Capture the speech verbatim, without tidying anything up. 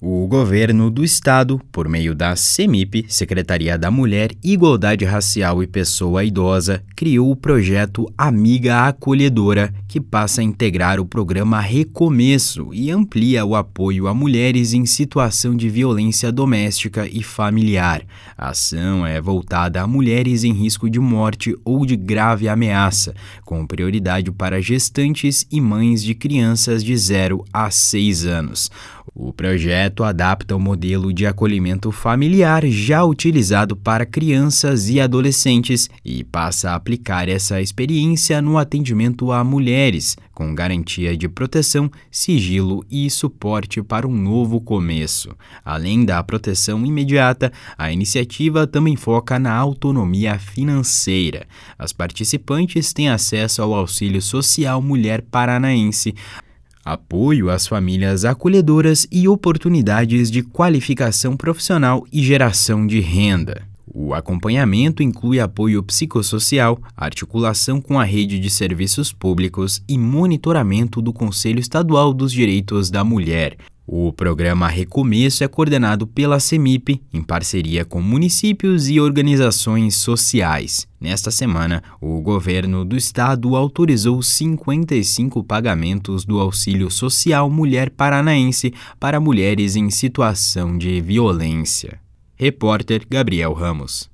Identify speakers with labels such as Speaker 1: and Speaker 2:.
Speaker 1: O governo do estado, por meio da CEMIP, Secretaria da Mulher, Igualdade Racial e Pessoa Idosa, criou o projeto Amiga Acolhedora, que passa a integrar o programa Recomeço e amplia o apoio a mulheres em situação de violência doméstica e familiar. A ação é voltada a mulheres em risco de morte ou de grave ameaça, com prioridade para gestantes e mães de crianças de zero a seis anos. O projeto adapta o modelo de acolhimento familiar já utilizado para crianças e adolescentes e passa a aplicar essa experiência no atendimento a mulheres, com garantia de proteção, sigilo e suporte para um novo começo. Além da proteção imediata, a iniciativa também foca na autonomia financeira. As participantes têm acesso ao Auxílio Social Mulher Paranaense, apoio às famílias acolhedoras e oportunidades de qualificação profissional e geração de renda. O acompanhamento inclui apoio psicossocial, articulação com a rede de serviços públicos e monitoramento do Conselho Estadual dos Direitos da Mulher. O programa Recomeço é coordenado pela CEMIP, em parceria com municípios e organizações sociais. Nesta semana, o governo do estado autorizou cinquenta e cinco pagamentos do Auxílio Social Mulher Paranaense para mulheres em situação de violência. Repórter Gabriel Ramos.